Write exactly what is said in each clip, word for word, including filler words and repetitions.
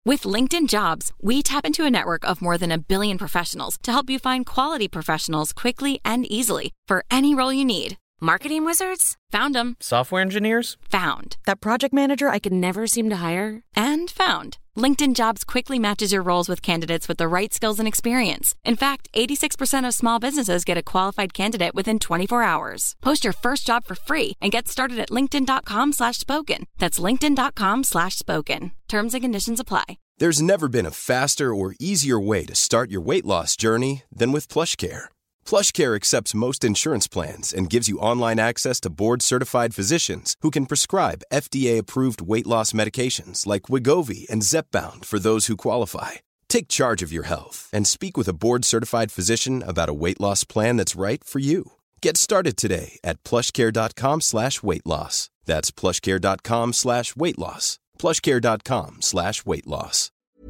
With LinkedIn Jobs, we tap into a network of more than a billion professionals to help you find quality professionals quickly and easily for any role you need. Marketing wizards? Found them. Software engineers? Found. That project manager I could never seem to hire? And found. LinkedIn Jobs quickly matches your roles with candidates with the right skills and experience. In fact, eighty-six percent of small businesses get a qualified candidate within twenty-four hours. Post your first job for free and get started at linkedin.com slash spoken. That's linkedin.com slash spoken. Terms and conditions apply. There's never been a faster or easier way to start your weight loss journey than with PlushCare. PlushCare accepts most insurance plans and gives you online access to board-certified physicians who can prescribe F D A-approved weight loss medications like Wegovy and Zepbound for those who qualify. Take charge of your health and speak with a board-certified physician about a weight loss plan that's right for you. Get started today at plushcare.com slash weight loss. That's plushcare.com slash weight loss. plushcare.com slash weight loss.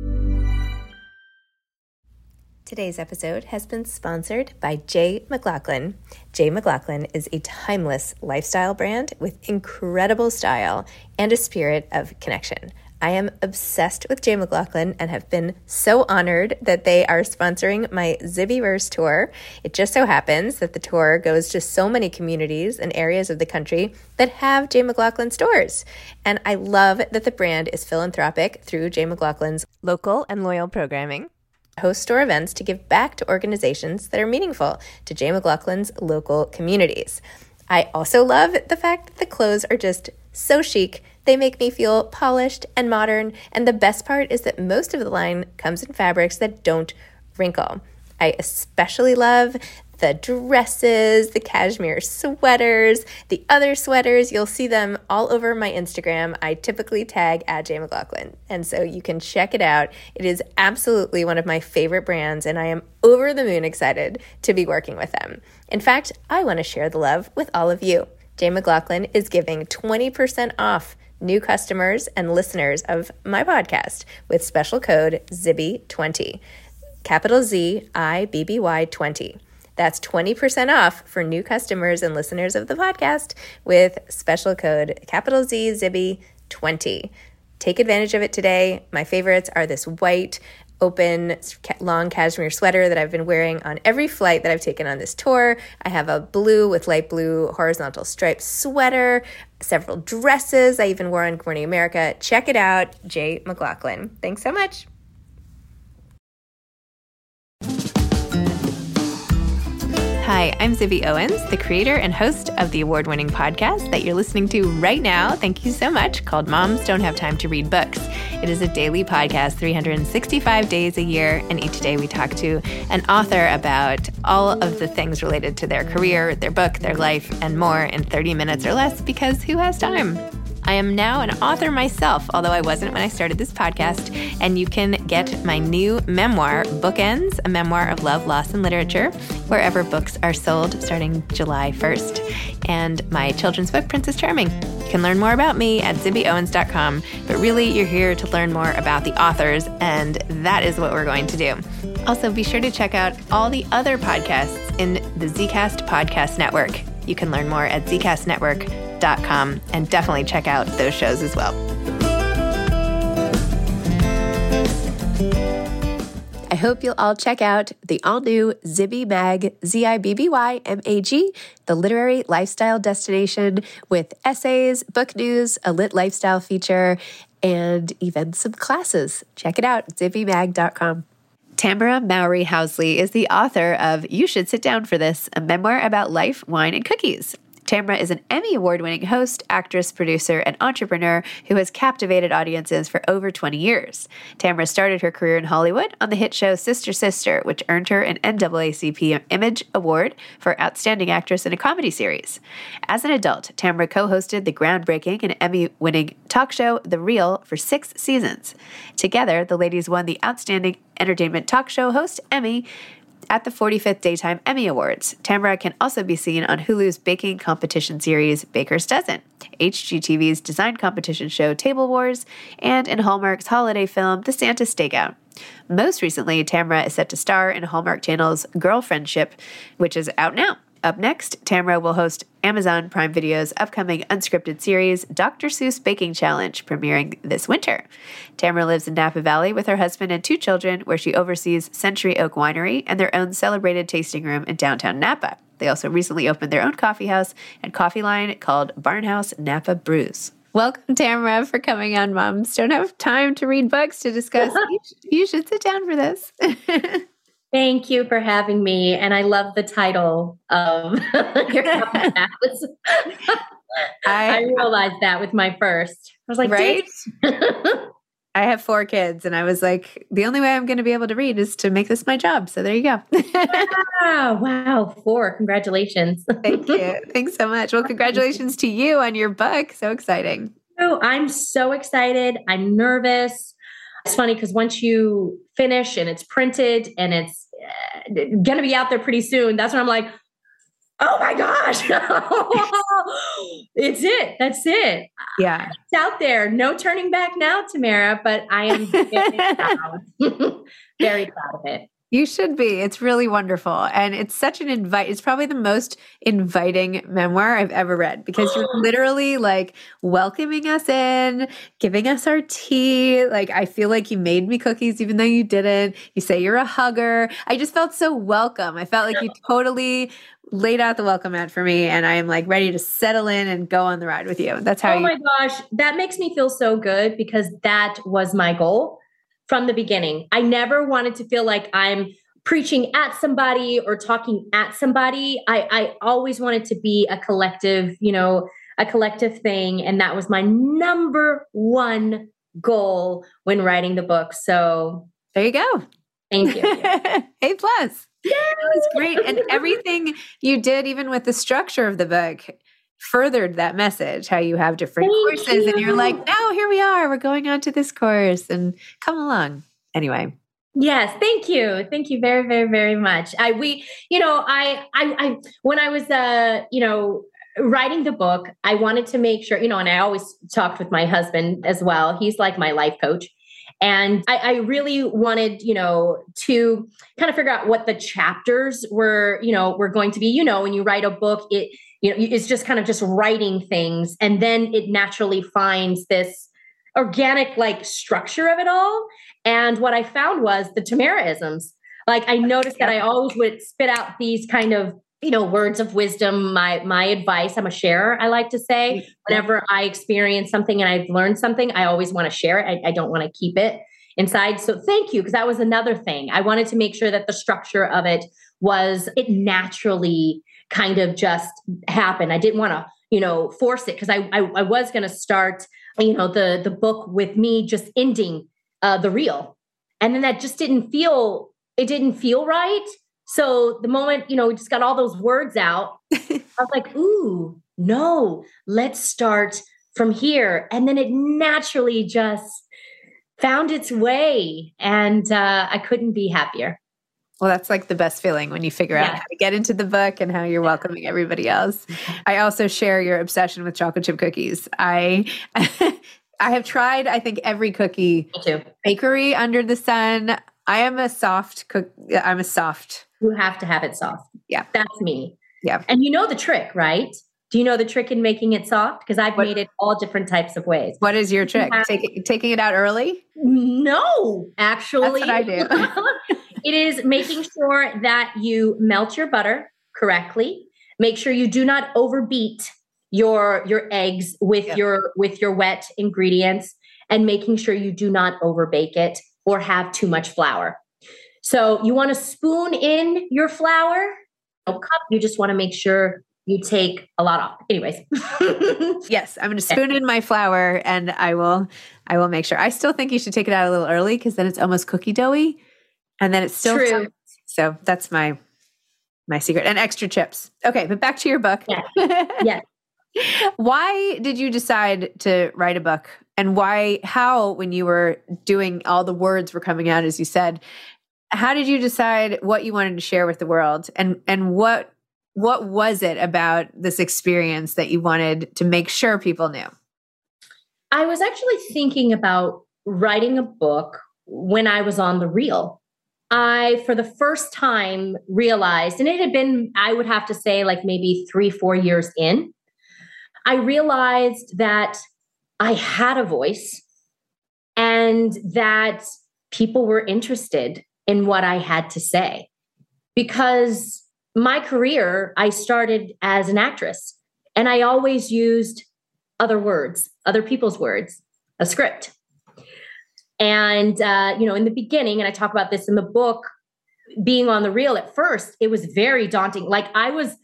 Today's episode has been sponsored by J. McLaughlin. J. McLaughlin is a timeless lifestyle brand with incredible style and a spirit of connection. I am obsessed with J. McLaughlin and have been so honored that they are sponsoring my Zibbyverse tour. It just so happens that the tour goes to so many communities and areas of the country that have J. McLaughlin stores. And I love that the brand is philanthropic through J. McLaughlin's local and loyal programming. Host store events to give back to organizations that are meaningful to J. McLaughlin's local communities. I also love the fact that the clothes are just so chic. They make me feel polished and modern, and the best part is that most of the line comes in fabrics that don't wrinkle. I especially love the dresses, the cashmere sweaters, the other sweaters. You'll see them all over my Instagram. I typically tag at J. McLaughlin, and so you can check it out. It is absolutely one of my favorite brands, and I am over the moon excited to be working with them. In fact, I want to share the love with all of you. J. McLaughlin is giving twenty percent off new customers and listeners of my podcast with special code Zibby twenty, capital Z I B B Y twenty. That's twenty percent off for new customers and listeners of the podcast with special code capital Z Zibby twenty. Take advantage of it today. My favorites are this white, open, long cashmere sweater that I've been wearing on every flight that I've taken on this tour. I have a blue with light blue horizontal striped sweater, several dresses I even wore on Good Morning America. Check it out, J. McLaughlin. Thanks so much. Hi, I'm Zibby Owens, the creator and host of the award-winning podcast that you're listening to right now. Thank you so much, called Moms Don't Have Time to Read Books. It is a daily podcast, three hundred sixty-five days a year, and each day we talk to an author about all of the things related to their career, their book, their life, and more in thirty minutes or less, because who has time? I am now an author myself, although I wasn't when I started this podcast, and you can get my new memoir, Bookends, a memoir of love, loss, and literature, wherever books are sold starting July first, and my children's book, Princess Charming. You can learn more about me at zibby owens dot com, but really you're here to learn more about the authors, and that is what we're going to do. Also, be sure to check out all the other podcasts in the Zcast Podcast Network. You can learn more at z cast network dot com and definitely check out those shows as well. I hope you'll all check out the all-new Zibby Mag, Z I B B Y M A G, the literary lifestyle destination with essays, book news, a lit lifestyle feature, and even some classes. Check it out, zibby mag dot com. Tamara Mowry Housley is the author of You Should Sit Down for This, a memoir about life, wine, and cookies. Tamara is an Emmy Award-winning host, actress, producer, and entrepreneur who has captivated audiences for over twenty years. Tamara started her career in Hollywood on the hit show Sister Sister, which earned her an N double A C P Image Award for Outstanding Actress in a Comedy Series. As an adult, Tamara co-hosted the groundbreaking and Emmy-winning talk show The Real for six seasons. Together, the ladies won the Outstanding Entertainment Talk Show Host Emmy at the forty-fifth Daytime Emmy Awards. Tamara can also be seen on Hulu's baking competition series Baker's Dozen, H G T V's design competition show Table Wars, and in Hallmark's holiday film The Santa Stakeout. Most recently, Tamara is set to star in Hallmark Channel's Girlfriendship, which is out now. Up next, Tamara will host Amazon Prime Video's upcoming unscripted series, Doctor Seuss Baking Challenge, premiering this winter. Tamara lives in Napa Valley with her husband and two children, where she oversees Century Oak Winery and their own celebrated tasting room in downtown Napa. They also recently opened their own coffee house and coffee line called Barnhouse Napa Brews. Welcome, Tamara, for coming on Moms Don't Have Time to Read Books to discuss. you, should, you should sit down for this. Thank you for having me. And I love the title of your podcast. I, I realized that with my first. I was like, right? I have four kids, and I was like, the only way I'm going to be able to read is to make this my job. So there you go. Wow. Wow. Four. Congratulations. Thank you. Thanks so much. Well, congratulations to you on your book. So exciting. Oh, I'm so excited. I'm nervous. It's funny because once you finish and it's printed and it's uh, going to be out there pretty soon, that's when I'm like, oh my gosh, it's it. That's it. Yeah. It's out there. No turning back now, Tamara, but I am very proud. Very proud of it. You should be. It's really wonderful. And it's such an invite. It's probably the most inviting memoir I've ever read because you're literally like welcoming us in, giving us our tea. Like, I feel like you made me cookies, even though you didn't. You say you're a hugger. I just felt so welcome. I felt like you totally laid out the welcome mat for me. And I am like ready to settle in and go on the ride with you. That's how Oh you- my gosh. That makes me feel so good because that was my goal. From the beginning, I never wanted to feel like I'm preaching at somebody or talking at somebody. I, I always wanted to be a collective, you know, a collective thing. And that was my number one goal when writing the book. So there you go. Thank you. A plus. Yeah, it was great. And everything you did, even with the structure of the book, furthered that message, how you have different Thank courses you. and you're like, no, here we are. We're going on to this course and come along. Anyway. Yes. Thank you. Thank you very, very, very much. I, we, you know, I, I, I, when I was, uh, you know, writing the book, I wanted to make sure, you know, and I always talked with my husband as well. He's like my life coach. And I, I really wanted, you know, to kind of figure out what the chapters were, you know, were going to be. You know, when you write a book, it, you know, it's just kind of just writing things. And then it naturally finds this organic like structure of it all. And what I found was the Tamara-isms. Like I noticed that I always would spit out these kind of, you know, words of wisdom, my my advice. I'm a sharer, I like to say. Whenever I experience something and I've learned something, I always want to share it. I, I don't want to keep it inside. So thank you, because that was another thing. I wanted to make sure that the structure of it was, it naturally kind of just happened. I didn't want to, you know, force it because I, I I was going to start, you know, the the book with me just ending uh, the reel, and then that just didn't feel it didn't feel right. So the moment, you know, we just got all those words out, I was like, ooh, no, let's start from here. And then it naturally just found its way. And uh, I couldn't be happier. Well, that's like the best feeling when you figure out Yeah. how to get into the book and how you're welcoming everybody else. I also share your obsession with chocolate chip cookies. I I have tried, I think, every cookie Me too. bakery under the sun. I am a soft cook. I'm a soft. You have to have it soft. Yeah. That's me. Yeah. And you know the trick, right? Do you know the trick in making it soft? Because I've What- made it all different types of ways. What is your trick? Yeah. Take it, taking it out early? No, actually. That's what I do. It is making sure that you melt your butter correctly. Make sure you do not overbeat your your eggs with Yeah. your with your wet ingredients, and making sure you do not overbake it or have too much flour. So you want to spoon in your flour. No cup. You just want to make sure you take a lot off. Anyways. Yes, I'm going to spoon in my flour, and I will. I will make sure. I still think you should take it out a little early because then it's almost cookie doughy, and then it's still. True. So that's my my secret, and extra chips. Okay, but back to your book. Yeah. Yeah. Why did you decide to write a book, and why? How, when you were doing all the words were coming out, as you said, how did you decide what you wanted to share with the world, and and what what was it about this experience that you wanted to make sure people knew? I was actually thinking about writing a book when I was on the reel. I, for the first time, realized, and it had been, I would have to say, like maybe three, four years in, I realized that I had a voice and that people were interested in what I had to say. Because my career, I started as an actress, and I always used other words, other people's words, a script. And, uh, you know, in the beginning, and I talk about this in the book, being on the reel at first, it was very daunting. Like I was,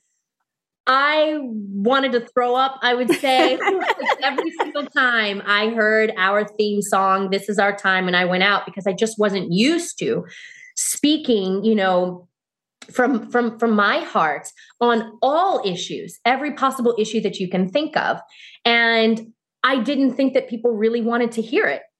I wanted to throw up, I would say, like every single time I heard our theme song, This Is Our Time, and I went out, because I just wasn't used to speaking, you know, from, from, from my heart on all issues, every possible issue that you can think of. And I didn't think that people really wanted to hear it.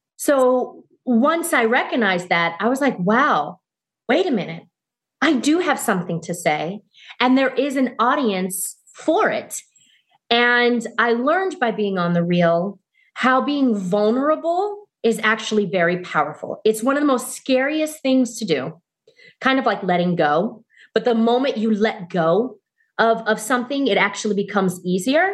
So once I recognized that, I was like, wow, wait a minute. I do have something to say, and there is an audience for it. And I learned by being on the reel how being vulnerable is actually very powerful. It's one of the most scariest things to do, kind of like letting go. But the moment you let go of, of something, it actually becomes easier.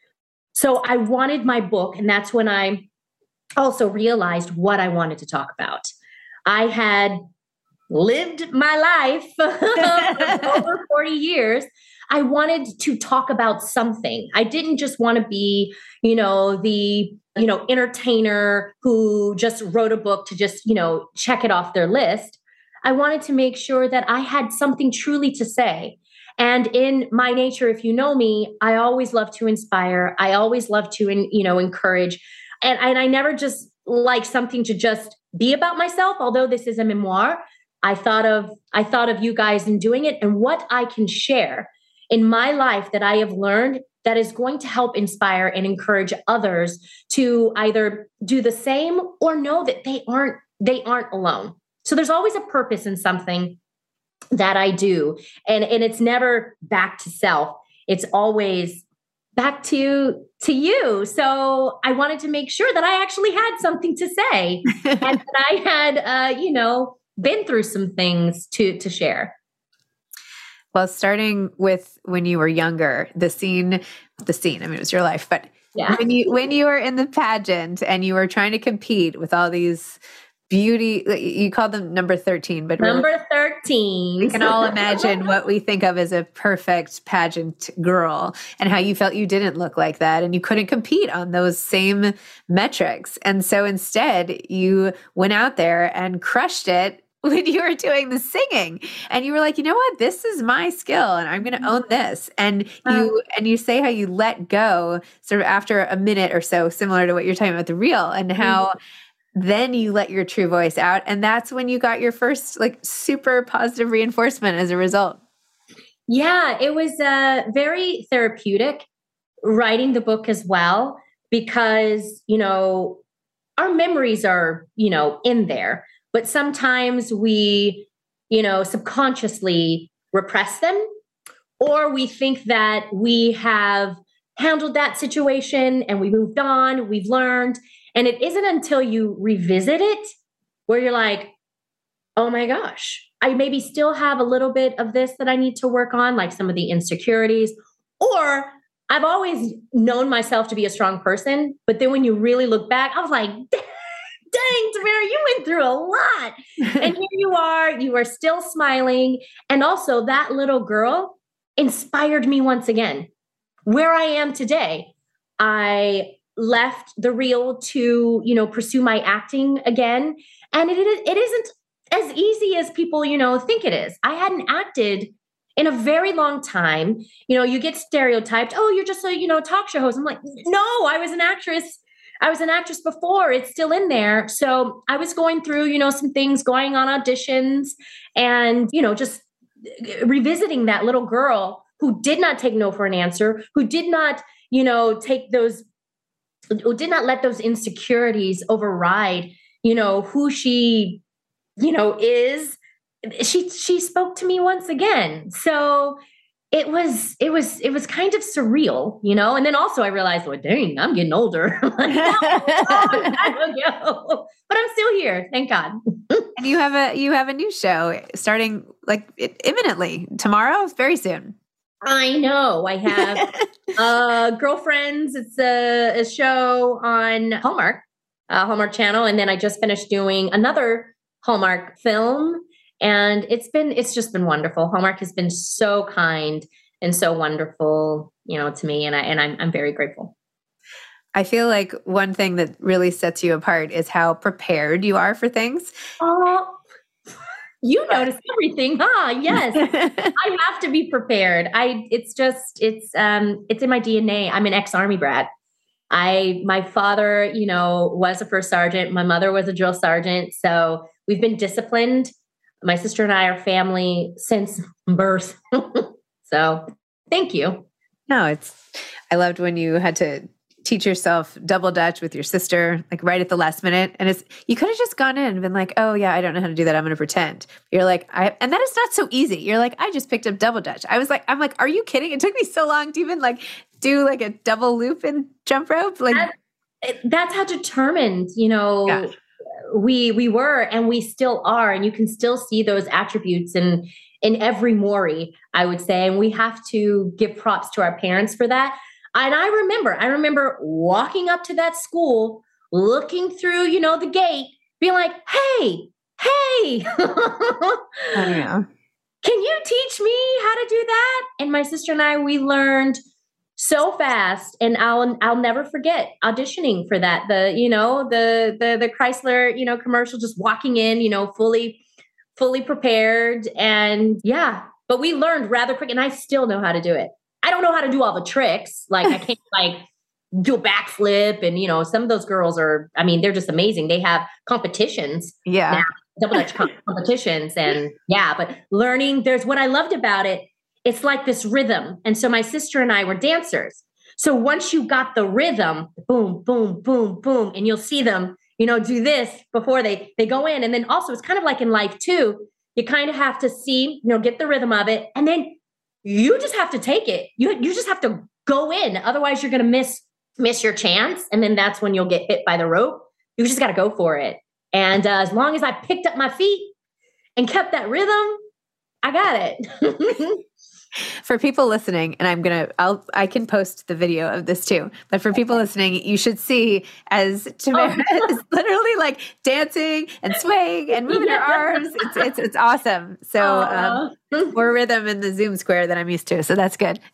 So I wanted my book, and that's when I also realized what I wanted to talk about. I had lived my life for over forty years. I wanted to talk about something. I didn't just want to be, you know, the, you know, entertainer who just wrote a book to just, you know, check it off their list. I wanted to make sure that I had something truly to say. And in my nature, if you know me, I always love to inspire. I always love to, you know, encourage. And, and I never just like something to just be about myself, although this is a memoir. I thought of, I thought of you guys in doing it and what I can share in my life that I have learned that is going to help inspire and encourage others to either do the same or know that they aren't, they aren't alone. So there's always a purpose in something that I do. And, and it's never back to self. It's always back to, to you. So I wanted to make sure that I actually had something to say and that I had, uh, you know, been through some things to, to share. Well, starting with when you were younger, the scene, the scene, I mean, it was your life, but yeah. when you, when you were in the pageant and you were trying to compete with all these beauty, you called them number thirteen, but number really, thirteen. We can all imagine what we think of as a perfect pageant girl and how you felt you didn't look like that and you couldn't compete on those same metrics. And so instead you went out there and crushed it when you were doing the singing and you were like, you know what, this is my skill and I'm going to own this. And you, and you say how you let go sort of after a minute or so, similar to what you're talking about the reel, and how mm-hmm. then you let your true voice out. And that's when you got your first like super positive reinforcement as a result. Yeah, it was uh, very therapeutic writing the book as well, because, you know, our memories are, you know, in there, but sometimes we, you know, subconsciously repress them, or we think that we have handled that situation and we moved on, we've learned. And it isn't until you revisit it where you're like, oh my gosh, I maybe still have a little bit of this that I need to work on, like some of the insecurities, or I've always known myself to be a strong person. But then when you really look back, I was like, dang, Tamara, you went through a lot. And here you are, you are still smiling. And also that little girl inspired me once again. Where I am today, I left the reel to, you know, pursue my acting again. And it, it isn't as easy as people, you know, think it is. I hadn't acted in a very long time. You know, you get stereotyped. Oh, you're just a, you know, talk show host. I'm like, no, I was an actress. I was an actress before. It's still in there. So I was going through, you know, some things, going on auditions and, you know, just revisiting that little girl who did not take no for an answer, who did not, you know, take those, who did not let those insecurities override, you know, who she, you know, is. She, she spoke to me once again. So it was, it was, it was kind of surreal, you know? And then also I realized, well, dang, I'm getting older. Like, that was a long time ago. But I'm still here. Thank God. And And you have a you have a new show starting like imminently tomorrow, very soon. I know. I have uh, Girlfriends. It's a, a show on Hallmark, uh, Hallmark Channel, and then I just finished doing another Hallmark film, and it's been it's just been wonderful. Hallmark has been so kind and so wonderful, you know, to me, and I and I'm I'm very grateful. I feel like one thing that really sets you apart is how prepared you are for things. Oh, you notice everything, huh? Yes. I have to be prepared. I, it's just, it's, um, it's in my D N A. I'm an ex-Army brat. I, my father, you know, was a first sergeant. My mother was a drill sergeant. So we've been disciplined. My sister and I are family since birth. So thank you. No, it's, I loved when you had to teach yourself double Dutch with your sister, like right at the last minute. And it's, you could have just gone in and been like, oh yeah, I don't know how to do that. I'm going to pretend. You're like, I, and that is not so easy. You're like, I just picked up double Dutch. I was like, I'm like, are you kidding? It took me so long to even like do like a double loop and jump rope. Like that's, that's how determined, you know, yeah. we, we were, and we still are. And you can still see those attributes in, in every Maury, I would say. And we have to give props to our parents for that. And I remember, I remember walking up to that school, looking through, you know, the gate, being like, hey, hey, oh, yeah. Can you teach me how to do that? And my sister and I, we learned so fast. And I'll, I'll never forget auditioning for that. The, you know, the, the, the Chrysler, you know, commercial, just walking in, you know, fully, fully prepared. And yeah, but we learned rather quick, and I still know how to do it. I don't know how to do all the tricks. Like I can't like do a backflip, and, you know, some of those girls are, I mean, they're just amazing. They have competitions. Yeah. Now, double Dutch competitions. And yeah, but learning, there's what I loved about it. It's like this rhythm. And so my sister and I were dancers. So once you got the rhythm, boom, boom, boom, boom, and you'll see them, you know, do this before they, they go in. And then also it's kind of like in life too, you kind of have to see, you know, get the rhythm of it. And then you just have to take it. You you just have to go in. Otherwise, you're going to miss miss your chance. And then that's when you'll get hit by the rope. You just got to go for it. And uh, as long as I picked up my feet and kept that rhythm, I got it. For people listening, and I'm going to, I'll, I can post the video of this too, but for people listening, you should see as Tamara oh. is literally like dancing and swaying and moving yeah. her arms. It's, it's, it's awesome. So um, more rhythm in the Zoom square than I'm used to. So that's good.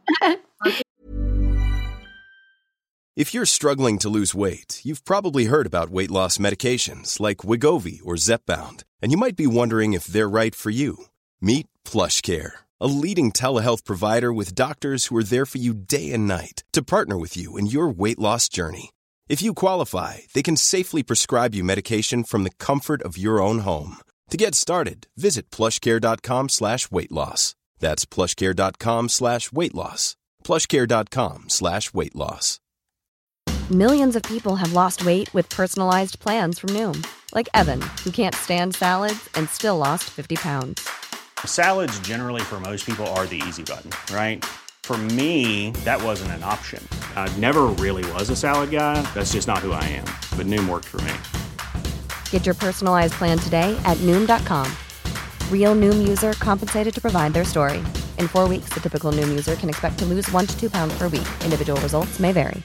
If you're struggling to lose weight, you've probably heard about weight loss medications like Wegovy or Zepbound, and you might be wondering if they're right for you. Meet PlushCare, a leading telehealth provider with doctors who are there for you day and night to partner with you in your weight loss journey. If you qualify, they can safely prescribe you medication from the comfort of your own home. To get started, visit plushcare.com slash weight loss. That's plushcare.com slash weight loss. plushcare.com slash weight loss. Millions of people have lost weight with personalized plans from Noom. Like Evan, who can't stand salads and still lost fifty pounds. Salads generally for most people are the easy button, right? For me, that wasn't an option. I never really was a salad guy. That's just not who I am. But Noom worked for me. Get your personalized plan today at Noom dot com. Real Noom user compensated to provide their story. In four weeks, the typical Noom user can expect to lose one to two pounds per week. Individual results may vary.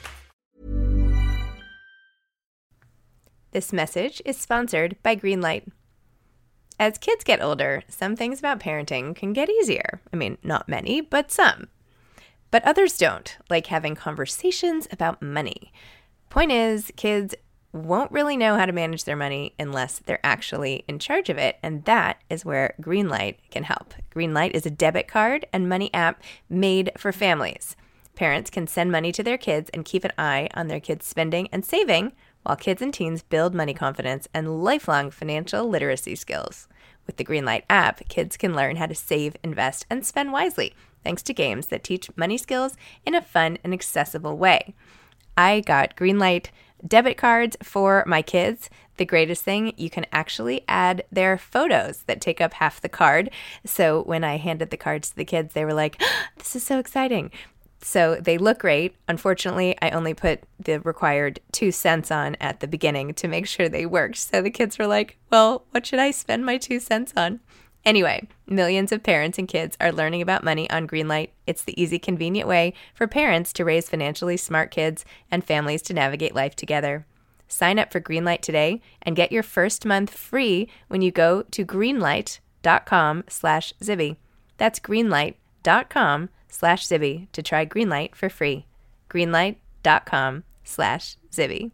This message is sponsored by Greenlight. As kids get older, some things about parenting can get easier. I mean, not many, but some. But others don't, like having conversations about money. Point is, kids won't really know how to manage their money unless they're actually in charge of it, and that is where Greenlight can help. Greenlight is a debit card and money app made for families. Parents can send money to their kids and keep an eye on their kids' spending and saving, while kids and teens build money confidence and lifelong financial literacy skills. With the Greenlight app, kids can learn how to save, invest, and spend wisely, thanks to games that teach money skills in a fun and accessible way. I got Greenlight debit cards for my kids. The greatest thing, you can actually add their photos that take up half the card. So when I handed the cards to the kids, they were like, oh, this is so exciting. So they look great. Unfortunately, I only put the required two cents on at the beginning to make sure they worked. So the kids were like, well, what should I spend my two cents on? Anyway, millions of parents and kids are learning about money on Greenlight. It's the easy, convenient way for parents to raise financially smart kids and families to navigate life together. Sign up for Greenlight today and get your first month free when you go to greenlight.com slash Zibby. That's greenlight.com slash Zibby to try Greenlight for free. Greenlight.com slash Zibby.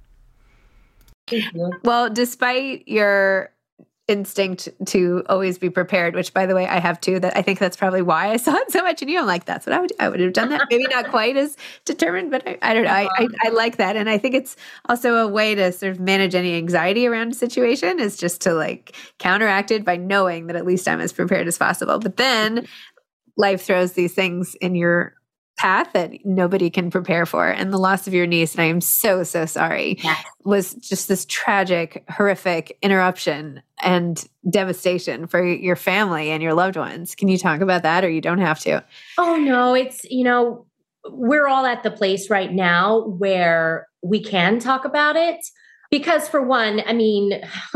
Well, despite your instinct to always be prepared, which by the way, I have too, that I think that's probably why I saw it so much in you. I'm like, that's what I would do. I would have done that. Maybe not quite as determined, but I, I don't know. I, I, I like that. And I think it's also a way to sort of manage any anxiety around a situation is just to like counteract it by knowing that at least I'm as prepared as possible. But then life throws these things in your path that nobody can prepare for. And the loss of your niece, and I am so, so sorry, yes. was just this tragic, horrific interruption and devastation for your family and your loved ones. Can you talk about that, or you don't have to? Oh, no, it's, you know, we're all at the place right now where we can talk about it because for one, I mean,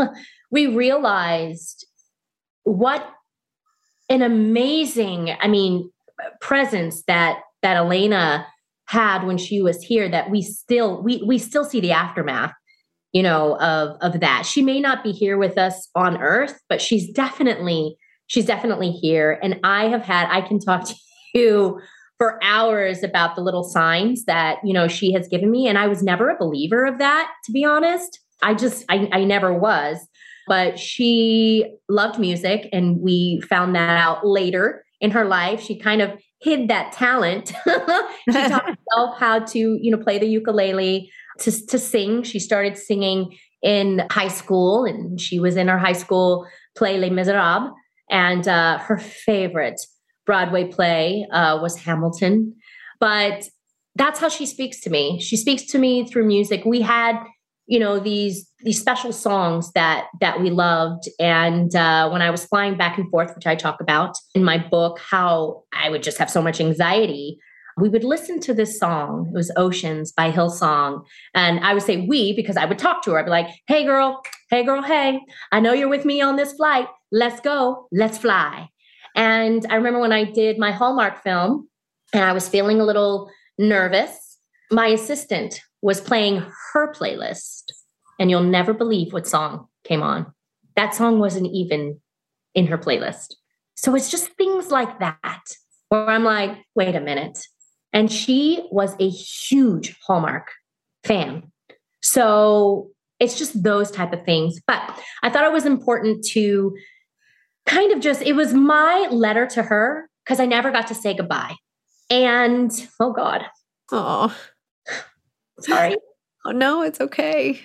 we realized what an amazing, I mean, presence that that Elena had when she was here, that we still, we, we still see the aftermath, you know, of, of that. She may not be here with us on earth, but she's definitely, she's definitely here. And I have had, I can talk to you for hours about the little signs that, you know, she has given me. And I was never a believer of that, to be honest. I just, I, I never was, but she loved music. And we found that out later in her life. She kind of hid that talent. She taught herself how to, you know, play the ukulele, to, to sing. She started singing in high school, and she was in her high school play Les Miserables. And uh, her favorite Broadway play uh, was Hamilton. But that's how she speaks to me. She speaks to me through music. We had, you know, these these special songs that that we loved. And uh, when I was flying back and forth, which I talk about in my book, how I would just have so much anxiety, we would listen to this song. It was Oceans by Hillsong. And I would say we, because I would talk to her. I'd be like, hey, girl, hey, girl, hey, I know you're with me on this flight. Let's go. Let's fly. And I remember when I did my Hallmark film and I was feeling a little nervous, my assistant was playing her playlist, and you'll never believe what song came on. That song wasn't even in her playlist. So it's just things like that where I'm like, wait a minute. And she was a huge Hallmark fan. So it's just those type of things. But I thought it was important to kind of just, it was my letter to her because I never got to say goodbye. And oh God. Oh. Sorry. Oh, no, it's okay.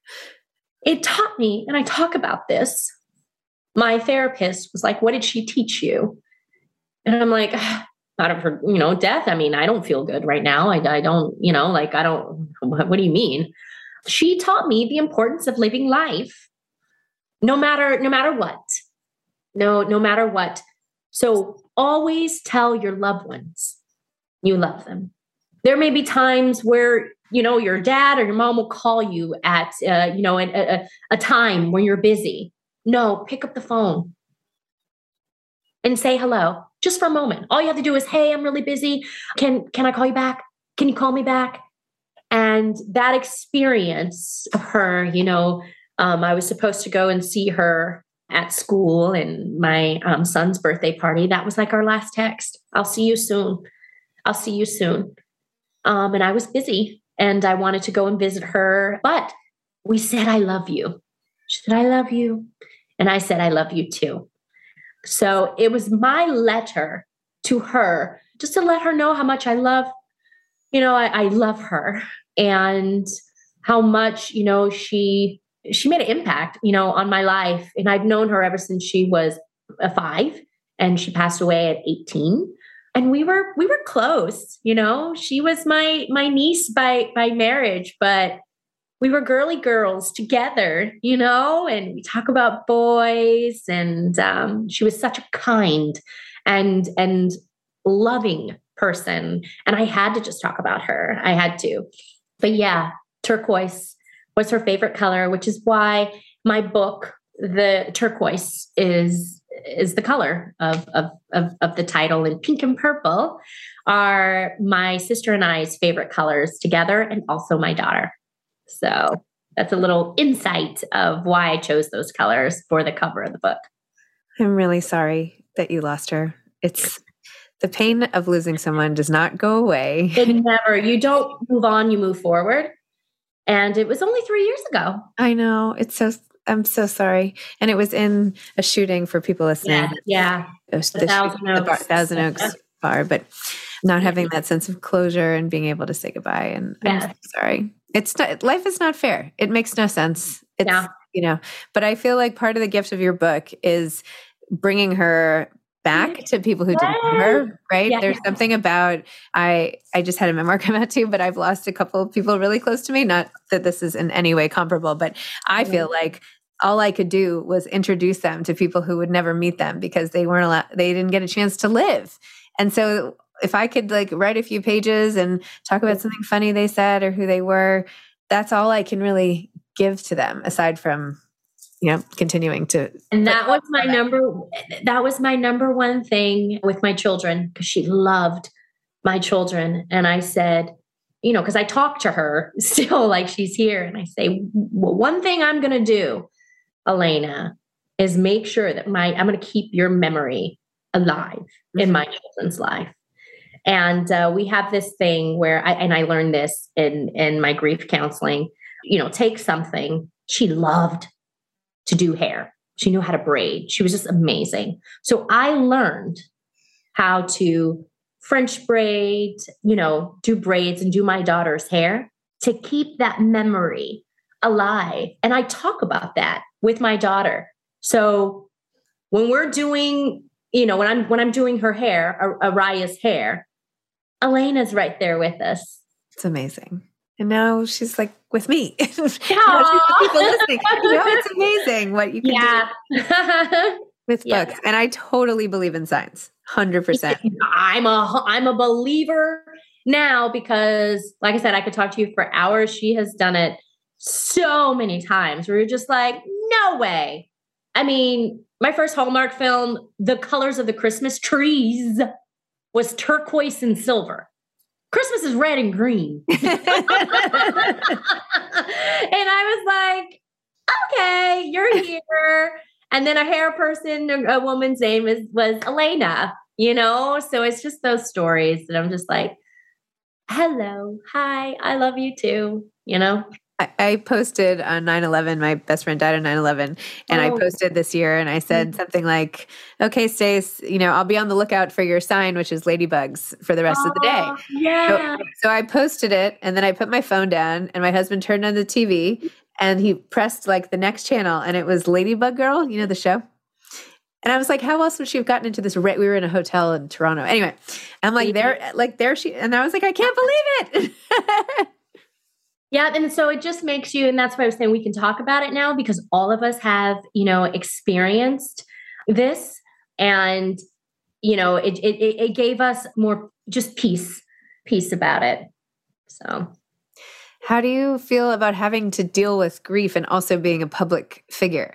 It taught me, and I talk about this. My therapist was like, what did she teach you? And I'm like, out of her, you know, death. I mean, I don't feel good right now. I, I don't, you know, like, I don't, what, what do you mean? She taught me the importance of living life, no matter, no matter what, no, no matter what. So always tell your loved ones you love them. There may be times where, you know, your dad or your mom will call you at, uh, you know, a, a, a time when you're busy. No, pick up the phone and say hello just for a moment. All you have to do is, hey, I'm really busy. Can, can I call you back? Can you call me back? And that experience of her, you know, um, I was supposed to go and see her at school and my um, son's birthday party. That was like our last text. I'll see you soon. I'll see you soon. Um, and I was busy and I wanted to go and visit her, but we said, I love you. She said, I love you. And I said, I love you too. So it was my letter to her just to let her know how much I love, you know, I, I love her and how much, you know, she, she made an impact, you know, on my life. And I've known her ever since she was a five and she passed away at eighteen. And we were, we were close, you know, she was my, my niece by, by marriage, but we were girly girls together, you know, and we talk about boys and um, she was such a kind and, and loving person. And I had to just talk about her. I had to. But yeah, turquoise was her favorite color, which is why my book, the turquoise, is is the color of, of, of, of the title. And pink and purple are my sister and I's favorite colors together, and also my daughter. So that's a little insight of why I chose those colors for the cover of the book. I'm really sorry that you lost her. It's the pain of losing someone does not go away. It never, you don't move on, you move forward. And it was only three years ago. I know. It's so, I'm so sorry. And it was in a shooting for people listening. Yeah. yeah. It was the, the, Thousand the bar, Oaks. Thousand Oaks bar, but not having that sense of closure and being able to say goodbye. And yeah. I'm so sorry. It's not, life is not fair. It makes no sense. It's, yeah. you know, but I feel like part of the gift of your book is bringing her back to people who didn't know her, right? Yeah. There's something about, I, I just had a memoir come out too, but I've lost a couple of people really close to me. Not that this is in any way comparable, but I feel mm-hmm. like all I could do was introduce them to people who would never meet them because they weren't allowed, they didn't get a chance to live. And so if I could like write a few pages and talk about something funny they said or who they were, that's all I can really give to them aside from, you know, continuing to. And that was my number, that was my number one thing with my children, because she loved my children. And I said, you know, because I talk to her still like she's here. And I say, well, one thing I'm going to do, Elena, is make sure that my, I'm going to keep your memory alive mm-hmm. in my children's life. And uh, we have this thing where I, and I learned this in, in my grief counseling, you know, take something. She loved to do hair. She knew how to braid. She was just amazing. So I learned how to French braid, you know, do braids and do my daughter's hair to keep that memory alive. And I talk about that with my daughter. So when we're doing, you know, when I'm, when I'm doing her hair, Araya's hair, Elena's right there with us. It's amazing. And now she's like with me. Yeah. People listening. You know, it's amazing what you can yeah. do with yeah. books. And I totally believe in science. one hundred percent. I'm a, I'm a believer now because, like I said, I could talk to you for hours. She has done it so many times where you're just like, no way. I mean, my first Hallmark film, The Colors of the Christmas Trees, was turquoise and silver. Christmas is red and green. And I was like, okay, you're here. And then a hair person, a woman's name is, was Elena, you know? So it's just those stories that I'm just like, hello, hi, I love you too, you know? I, I posted on nine eleven, my best friend died on nine eleven, and oh. I posted this year and I said mm-hmm. something like, okay, Stace, you know, I'll be on the lookout for your sign, which is ladybugs for the rest oh, of the day. Yeah. So, so I posted it and then I put my phone down and my husband turned on the T V and he pressed like the next channel and it was Ladybug Girl, you know, the show. And I was like, how else would she have gotten into this? Re- we were in a hotel in Toronto. Anyway, I'm like, there, like there she, and I was like, I can't believe it. Yeah. And so it just makes you, and that's why I was saying we can talk about it now because all of us have, you know, experienced this and, you know, it, it, it gave us more just peace, peace about it. So. How do you feel about having to deal with grief and also being a public figure?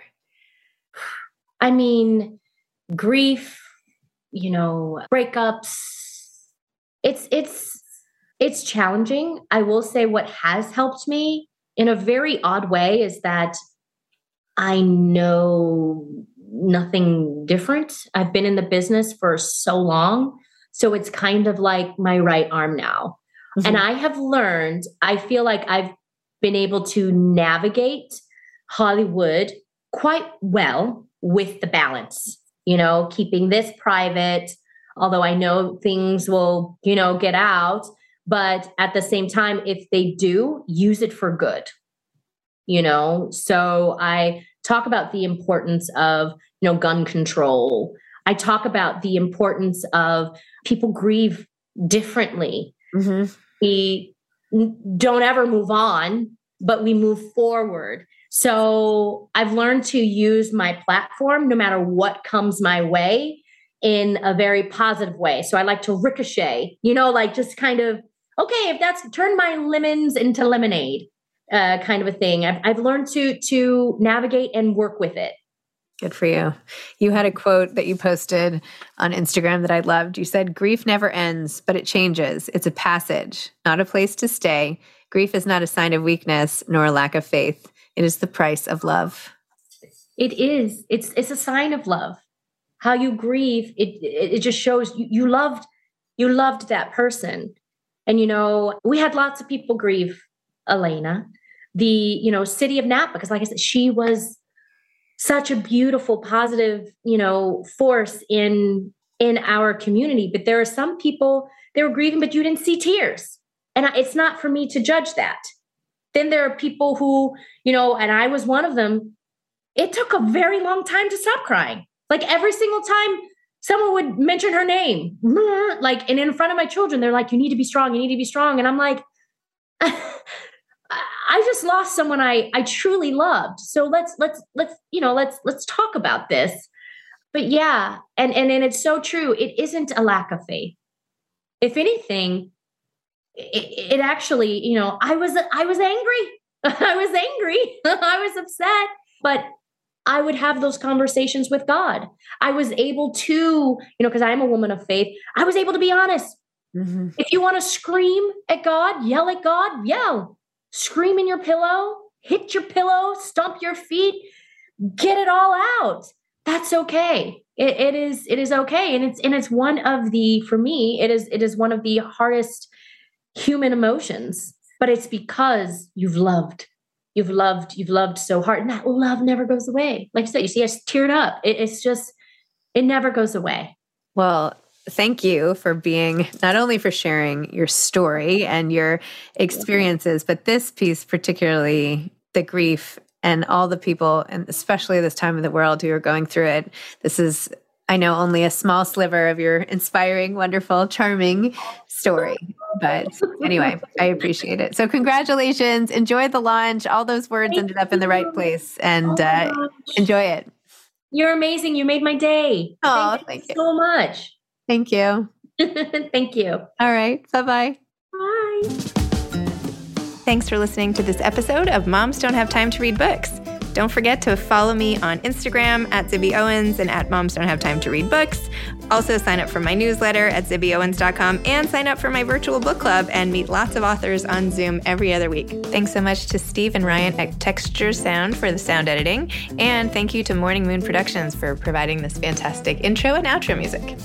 I mean, grief, you know, breakups, it's, it's, It's challenging. I will say what has helped me in a very odd way is that I know nothing different. I've been in the business for so long. So it's kind of like my right arm now. Mm-hmm. And I have learned, I feel like I've been able to navigate Hollywood quite well with the balance, you know, keeping this private, although I know things will, you know, get out. But at the same time, if they do, use it for good, you know? So I talk about the importance of, you know, gun control. I talk about the importance of people grieve differently. Mm-hmm. We don't ever move on, but we move forward. So I've learned to use my platform, no matter what comes my way, in a very positive way. So I like to ricochet, you know, like just kind of, okay, if that's turn my lemons into lemonade, uh, kind of a thing. I've, I've learned to, to navigate and work with it. Good for you. You had a quote that you posted on Instagram that I loved. You said, grief never ends, but it changes. It's a passage, not a place to stay. Grief is not a sign of weakness nor a lack of faith. It is the price of love. It is. It's it's a sign of love. How you grieve, it it, it just shows you, you loved you loved that person. And, you know, we had lots of people grieve Elena, the, you know, city of Napa, because like I said, she was such a beautiful, positive, you know, force in in our community. But there are some people, they were grieving, but you didn't see tears. And it's not for me to judge that. Then there are people who, you know, and I was one of them, it took a very long time to stop crying. Like every single time someone would mention her name, like, and in front of my children, they're like, you need to be strong, you need to be strong. And I'm like, I just lost someone I, I truly loved. So let's, let's, let's, you know, let's, let's talk about this. But yeah. And, and, and it's so true. It isn't a lack of faith. If anything, it, it actually, you know, I was, I was angry. I was angry. I was upset, but I would have those conversations with God. I was able to, you know, because I'm a woman of faith, I was able to be honest. Mm-hmm. If you want to scream at God, yell at God, yell. Scream in your pillow, hit your pillow, stomp your feet, get it all out. That's okay. It, it is, it is okay. And it's, and it's one of the, for me, it is, it is one of the hardest human emotions, but it's because you've loved, you've loved, you've loved so hard. And that love never goes away. Like you said, you see, I just teared up. It, it's just, it never goes away. Well, thank you for being, not only for sharing your story and your experiences, but this piece, particularly the grief and all the people, and especially this time of the world who are going through it. This is, I know, only a small sliver of your inspiring, wonderful, charming story. But anyway, I appreciate it. So congratulations. Enjoy the launch. All those words ended up in the right place, and uh, enjoy it. You're amazing. You made my day. Oh, thank, thank you you so much. Thank you. Thank you. All right. Bye-bye. Bye. Thanks for listening to this episode of Moms Don't Have Time to Read Books. Don't forget to follow me on Instagram at Zibby Owens and at Moms Don't Have Time to Read Books. Also sign up for my newsletter at zibby owens dot com and sign up for my virtual book club and meet lots of authors on Zoom every other week. Thanks so much to Steve and Ryan at Texture Sound for the sound editing. And thank you to Morning Moon Productions for providing this fantastic intro and outro music.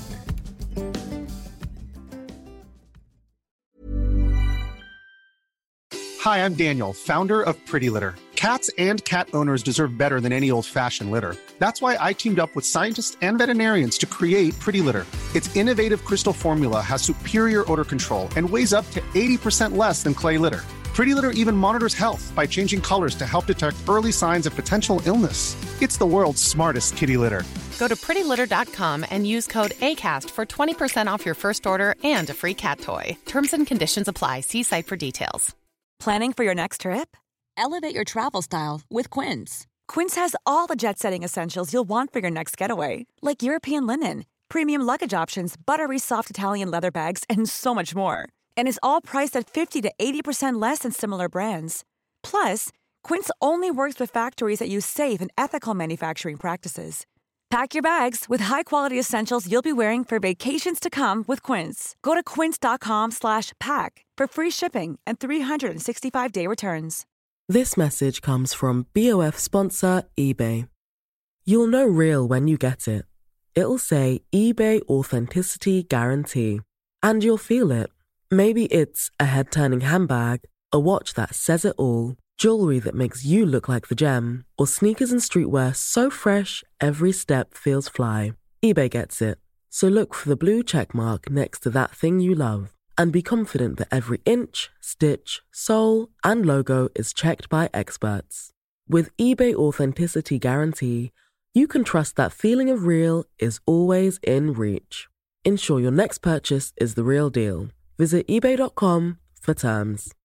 Hi, I'm Daniel, founder of Pretty Litter. Cats and cat owners deserve better than any old-fashioned litter. That's why I teamed up with scientists and veterinarians to create Pretty Litter. Its innovative crystal formula has superior odor control and weighs up to eighty percent less than clay litter. Pretty Litter even monitors health by changing colors to help detect early signs of potential illness. It's the world's smartest kitty litter. Go to pretty litter dot com and use code ACAST for twenty percent off your first order and a free cat toy. Terms and conditions apply. See site for details. Planning for your next trip? Elevate your travel style with Quince. Quince has all the jet-setting essentials you'll want for your next getaway, like European linen, premium luggage options, buttery soft Italian leather bags, and so much more. And is all priced at fifty to eighty percent less than similar brands. Plus, Quince only works with factories that use safe and ethical manufacturing practices. Pack your bags with high-quality essentials you'll be wearing for vacations to come with Quince. Go to quince.com slash pack for free shipping and three sixty-five day returns. This message comes from B O F sponsor eBay. You'll know real when you get it. It'll say eBay Authenticity Guarantee. And you'll feel it. Maybe it's a head-turning handbag, a watch that says it all, jewelry that makes you look like the gem, or sneakers and streetwear so fresh, every step feels fly. eBay gets it. So look for the blue check mark next to that thing you love, and be confident that every inch, stitch, sole, and logo is checked by experts. With eBay Authenticity Guarantee, you can trust that feeling of real is always in reach. Ensure your next purchase is the real deal. Visit ebay dot com for terms.